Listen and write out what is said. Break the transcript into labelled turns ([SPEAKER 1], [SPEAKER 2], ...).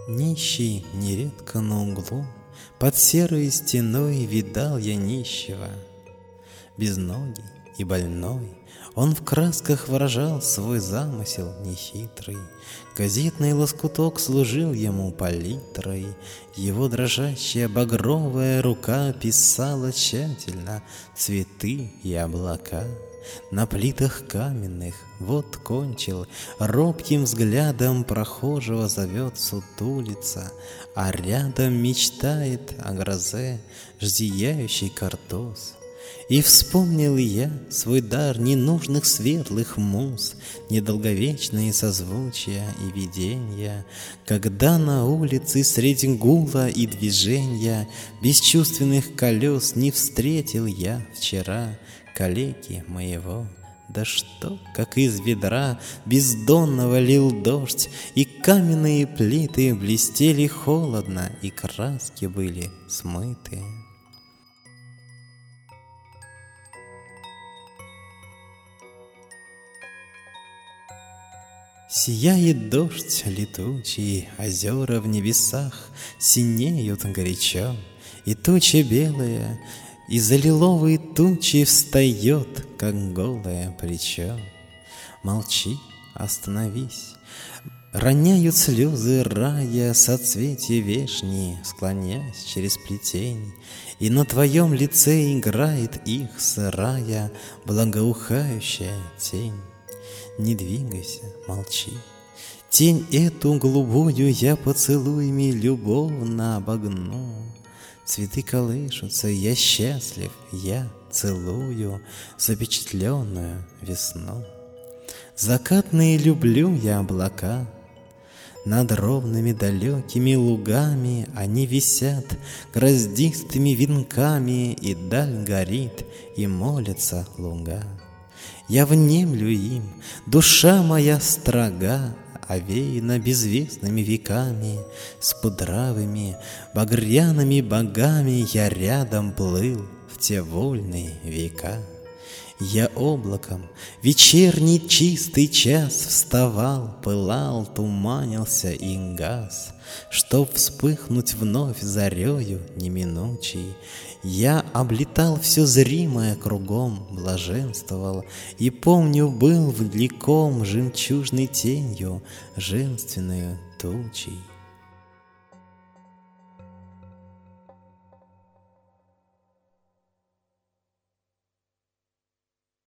[SPEAKER 1] Нищий нередко на углу, под серой стеной видал я нищего. Безногий и больной, он в красках выражал свой замысел нехитрый. Газетный лоскуток служил ему палитрой, его дрожащая багровая рука писала тщательно цветы и облака. На плитах каменных вот кончил, робким взглядом прохожего зовет сутулица, а рядом мечтает о грозе зияющий картоз. И вспомнил я свой дар ненужных светлых муз, недолговечные созвучия и видения, когда на улице средь гула и движения бесчувственных колес не встретил я вчера калеки моего. Да что, как из ведра бездонного лил дождь, и каменные плиты блестели холодно, и краски были смыты. Сияет дождь летучий, озера в небесах синеют горячо, и туча белая из-за лиловой тучи встает, как голое плечо. Молчи, остановись, роняют слезы рая соцветия вешние, склоняясь через плетень, и на твоем лице играет их сырая благоухающая тень. Не двигайся, молчи. Тень эту голубую я поцелуями любовно обогну. Цветы колышутся, я счастлив, я целую запечатленную весну. Закатные люблю я облака, над ровными далекими лугами они висят гроздистыми венками, и даль горит, и молятся луга. Я внемлю им, душа моя строга, овеяна безвестными веками, с кудравыми багряными богами я рядом плыл в те вольные века. Я облаком вечерний чистый час вставал, пылал, туманился и гас, чтоб вспыхнуть вновь зарею неминучей. Я облетал все зримое кругом, блаженствовал, и, помню, был влеком жемчужной тенью, женственную тучей.